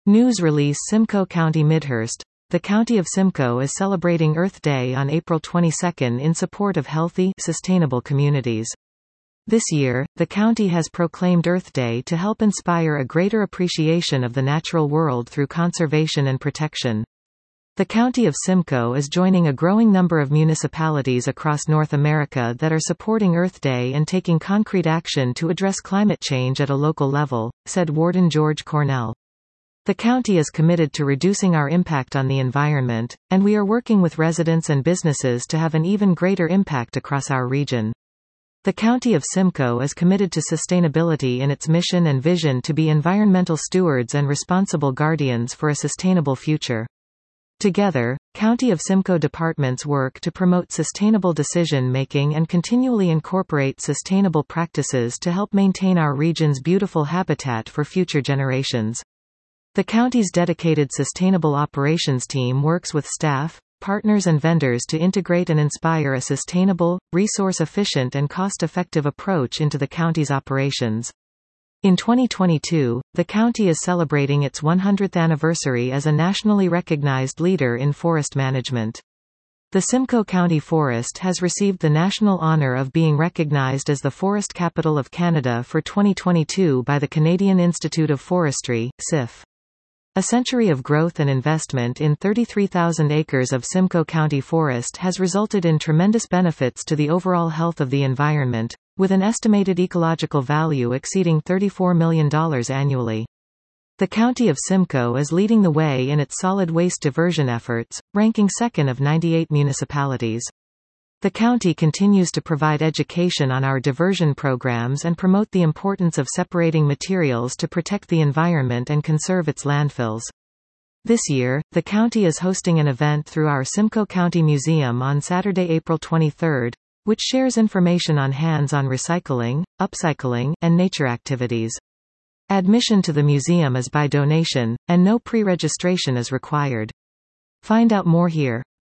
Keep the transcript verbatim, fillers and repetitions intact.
News release Simcoe County Midhurst. The County of Simcoe is celebrating Earth Day on April twenty-second in support of healthy, sustainable communities. This year, the county has proclaimed Earth Day to help inspire a greater appreciation of the natural world through conservation and protection. The County of Simcoe is joining a growing number of municipalities across North America that are supporting Earth Day and taking concrete action to address climate change at a local level, said Warden George Cornell. The county is committed to reducing our impact on the environment, and we are working with residents and businesses to have an even greater impact across our region. The County of Simcoe is committed to sustainability in its mission and vision to be environmental stewards and responsible guardians for a sustainable future. Together, County of Simcoe departments work to promote sustainable decision-making and continually incorporate sustainable practices to help maintain our region's beautiful habitat for future generations. The county's dedicated sustainable operations team works with staff, partners and vendors to integrate and inspire a sustainable, resource-efficient and cost-effective approach into the county's operations. In twenty twenty-two, the county is celebrating its one hundredth anniversary as a nationally recognized leader in forest management. The Simcoe County Forest has received the national honor of being recognized as the Forest Capital of Canada for twenty twenty-two by the Canadian Institute of Forestry, C I F. A century of growth and investment in thirty-three thousand acres of Simcoe County Forest has resulted in tremendous benefits to the overall health of the environment, with an estimated ecological value exceeding thirty-four million dollars annually. The County of Simcoe is leading the way in its solid waste diversion efforts, ranking second of ninety-eight municipalities. The county continues to provide education on our diversion programs and promote the importance of separating materials to protect the environment and conserve its landfills. This year, the county is hosting an event through our Simcoe County Museum on Saturday, April twenty-third, which shares information on hands-on recycling, upcycling, and nature activities. Admission to the museum is by donation, and no pre-registration is required. Find out more here.